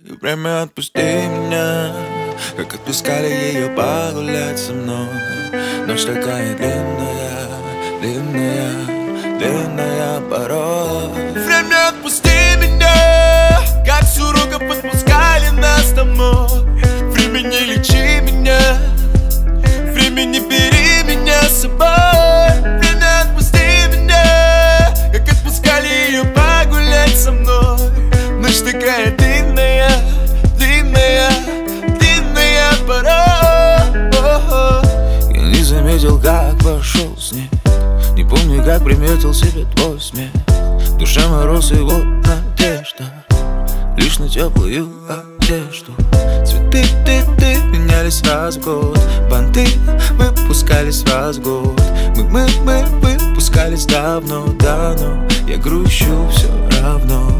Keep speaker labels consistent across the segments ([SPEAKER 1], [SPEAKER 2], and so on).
[SPEAKER 1] И время отпусти меня, как отпускали ее погулять со мной. Ночь такая длинная, длинная, длинная порой. Время отпусти меня, как с уроков отпускали нас домой. Время не лечи меня, время не бери меня с собой. Время отпусти меня, как отпускали ее погулять со мной. Ночь такая длинная, длинная, длинная порой. Я не заметил, как вошел снег, не помню, как приметил себе твой смех. В душе мороз и вот надежда, лишь на теплую одежду. Цветы, ты менялись раз в год, банты выпускались раз в год. Мы выпускались давно. Я грущу все равно.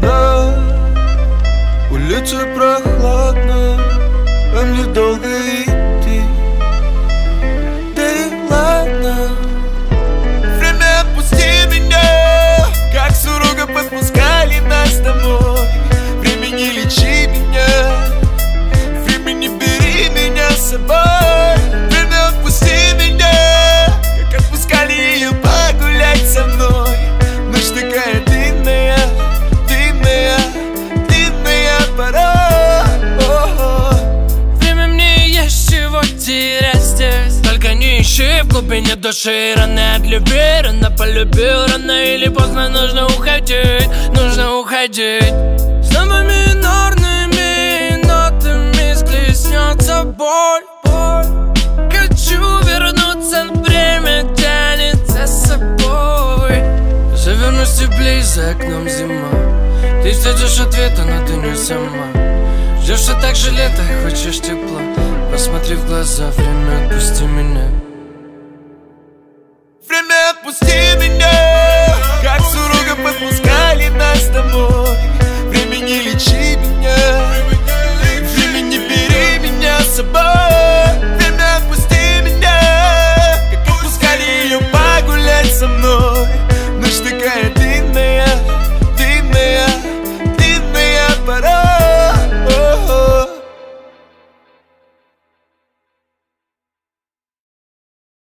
[SPEAKER 1] Улица прохладная, а мне долго идти. Да и ладно. Время отпусти меня, как с уроков отпускали нас домой. Время не лечи меня, время не бери меня с собой. Время отпусти меня, как отпускали ее погулять со мной. Ночь такая длинная, длинная, длинная пора.
[SPEAKER 2] Время мне есть чего терять здесь. Только не ищи в глубине души. Рано от любви, рано полюбил. Рано или поздно нужно уходить, нужно уходить. Снова минорными нотами схлестнется боль. Хочу вернуться, время тянет за собой. Завернусь теплей, за окном зима. Ты ждешь ответа, но ты не сама. Ждешь все так же лето, хочешь тепла. Посмотри в глаза, время отпусти меня.
[SPEAKER 1] Время отпусти